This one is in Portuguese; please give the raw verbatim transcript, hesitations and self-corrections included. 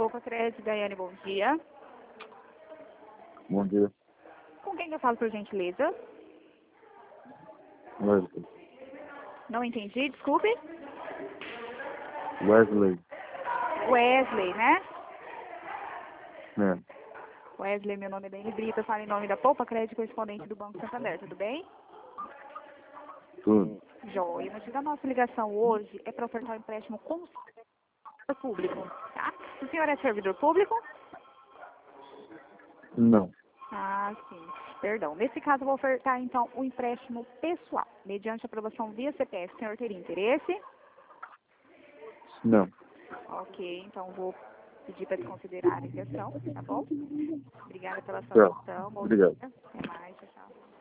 Poupa Crédito, Daiane, bom dia. Bom dia. Com quem que eu falo, por gentileza? Wesley. Não entendi, desculpe. Wesley. Wesley, né? É. Wesley, meu nome é Dani Brito, eu falo em nome da Poupa Crédito, correspondente do Banco Santander, tudo bem? Tudo. Joia. O motivo da nossa ligação hoje é para ofertar um empréstimo com servidor público, tá? O senhor é servidor público? Não. Ah, sim. Perdão. Nesse caso, eu vou ofertar, então, um empréstimo pessoal, mediante aprovação via C P F. O senhor teria interesse? Não. Ok, então vou pedir para desconsiderar a ligação, tá bom? Obrigada pela sua Tchau. atenção. Bom Obrigado. dia. Até mais. Tchau, tchau.